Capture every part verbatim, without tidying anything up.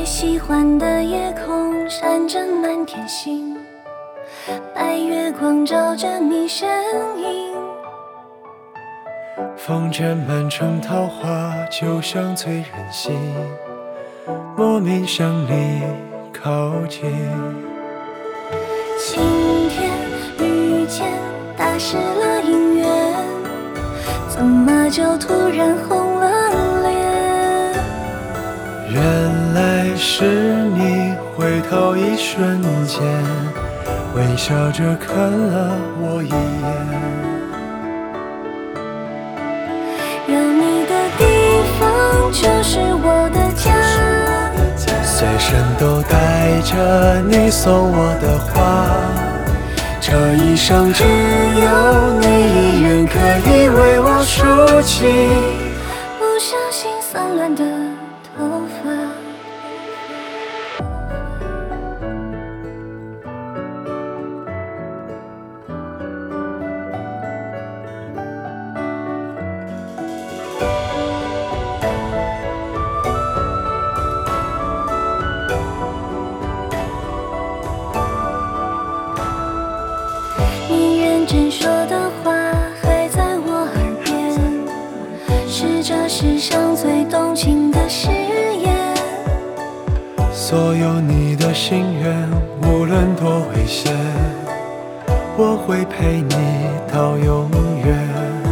喜欢的夜空闪着满天星，白月光照着你身影。 风卷满城桃花，就像醉人心，莫名向你靠近。 晴天遇见，打湿了姻缘，怎么就突然红了脸？ 原来是你，回头一瞬间，微笑着看了我一眼。 有你的地方就是我的家， 随身都带着你送我的花，这一生只有你一人可以为我抒情。 不小心散乱的头发。你认真说的话还在我耳边，是这世上最动情的誓言。 所有你的心愿，无论多危险，我会陪你到永远。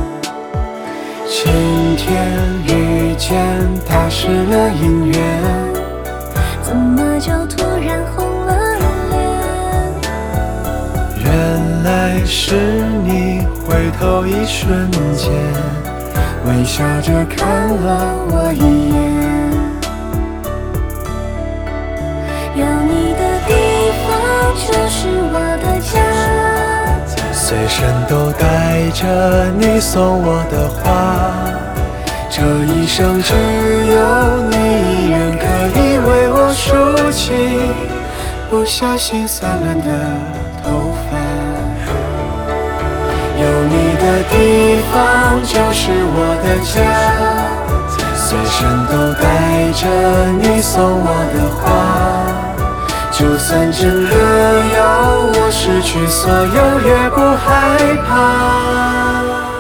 晴天遇见，打湿了姻缘， 怎么就突然红了脸？ 原来是你，回头一瞬间，微笑着看了我一眼。 有你的地方就是我的家， 随身都带着你送我的花，这一生只有你一人可以为我抒情。不小心散乱的头发，有你的地方就是我的家，随身都带着你送我的花，就算真的要我失去所有，也不害怕。